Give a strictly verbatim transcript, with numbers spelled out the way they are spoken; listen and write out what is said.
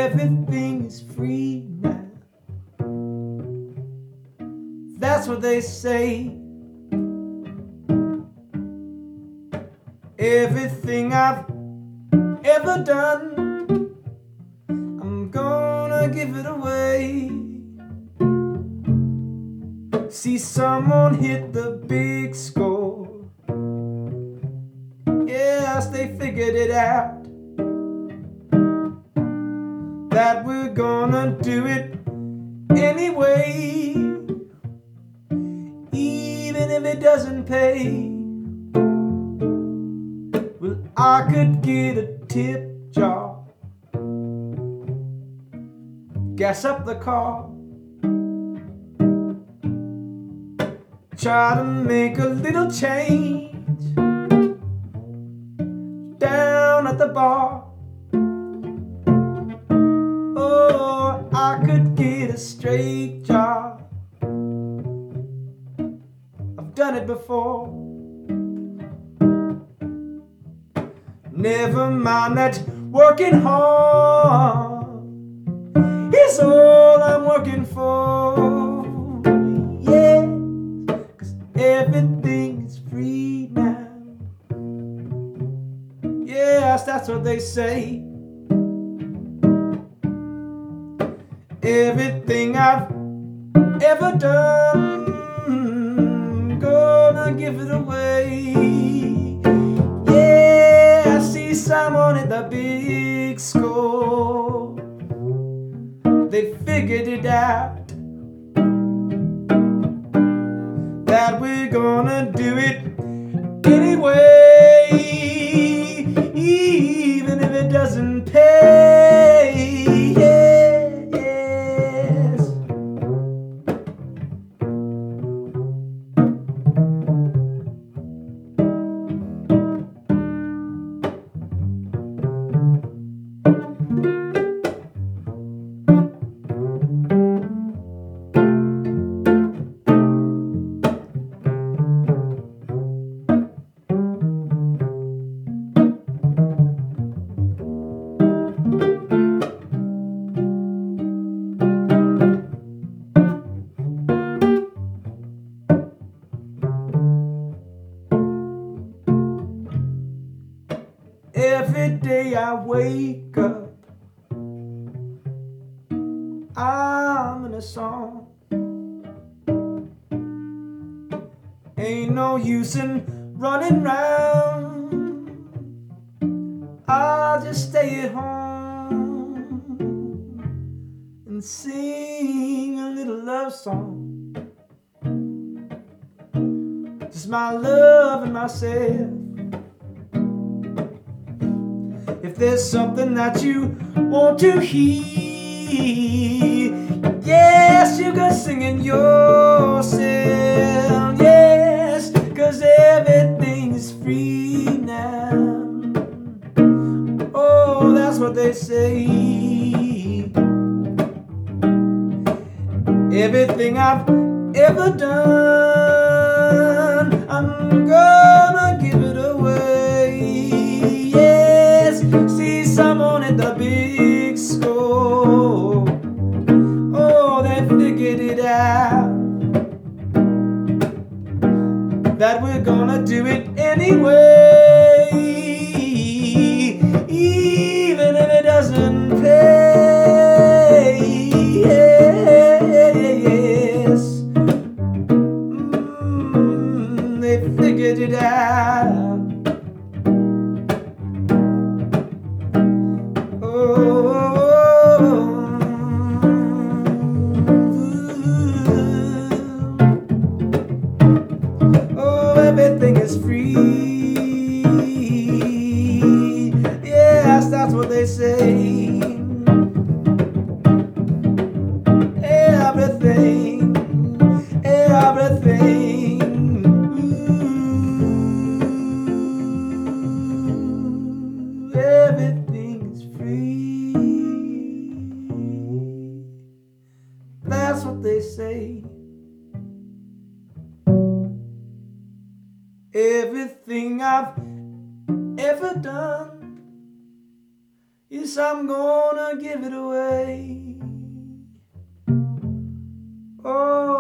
Everything is free now. That's what they say. Everything I've ever done, I'm gonna give it away. See someone hit the big score. Yes, they figured it out, that we're gonna do it anyway, even if it doesn't pay. Well, I could get a tip jar, gas up the car, try to make a little change down at the bar. Oh, I could get a straight job. I've done it before. Never mind that working hard is all I'm working for. Yeah, 'cause everything is free now. Yes, that's what they say. Everything I've ever done, gonna give it away. Yeah, I see someone at the big score. They figured it out, that we're gonna do it anyway, even if it doesn't pay. Yeah, yes. Every day I wake up, I'm in a song. Ain't no use in running round, I'll just stay at home and sing a little love song. Just my love and myself. If there's something that you want to hear, yes, you can sing it yourself. Yes, 'cause everything is free now. Oh, that's what they say. Everything I've ever done, I'm gonna give it away. Yes, see someone at the big score. Oh, they figured it out, that we're gonna do it anyway, even if it doesn't pay. Yes, mm, they figured it out. Everything is free. Yes, that's what they say. Everything, everything. Ooh, everything is free. That's what they say. Everything I've ever done is Yes, I'm gonna give it away. Oh.